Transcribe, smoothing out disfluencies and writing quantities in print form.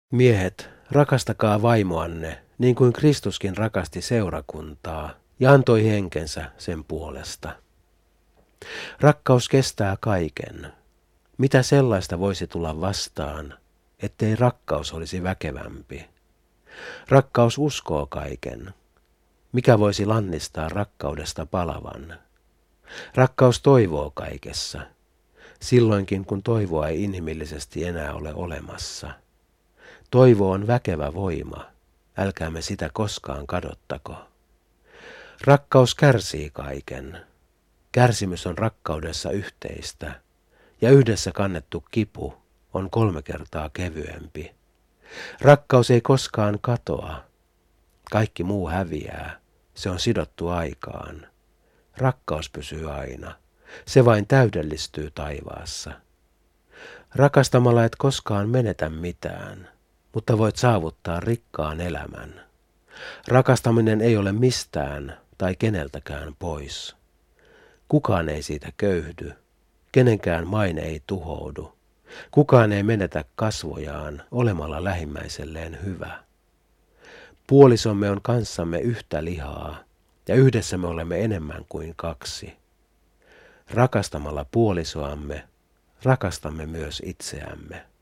Miehet, rakastakaa vaimoanne, niin kuin Kristuskin rakasti seurakuntaa ja antoi henkensä sen puolesta. Rakkaus kestää kaiken. Mitä sellaista voisi tulla vastaan, ettei rakkaus olisi väkevämpi? Rakkaus uskoo kaiken. Mikä voisi lannistaa rakkaudesta palavan? Rakkaus toivoo kaikessa, silloinkin kun toivoa ei inhimillisesti enää ole olemassa. Toivo on väkevä voima, älkäämme sitä koskaan kadottako. Rakkaus kärsii kaiken. Kärsimys on rakkaudessa yhteistä, ja yhdessä kannettu kipu on 3 kertaa kevyempi. Rakkaus ei koskaan katoa. Kaikki muu häviää, se on sidottu aikaan. Rakkaus pysyy aina, se vain täydellistyy taivaassa. Rakastamalla et koskaan menetä mitään, mutta voit saavuttaa rikkaan elämän. Rakastaminen ei ole mistään tai keneltäkään pois. Kukaan ei siitä köyhdy, kenenkään maine ei tuhoudu. Kukaan ei menetä kasvojaan olemalla lähimmäiselleen hyvä. Puolisomme on kanssamme yhtä lihaa, ja yhdessä me olemme enemmän kuin 2. Rakastamalla puolisoamme, rakastamme myös itseämme.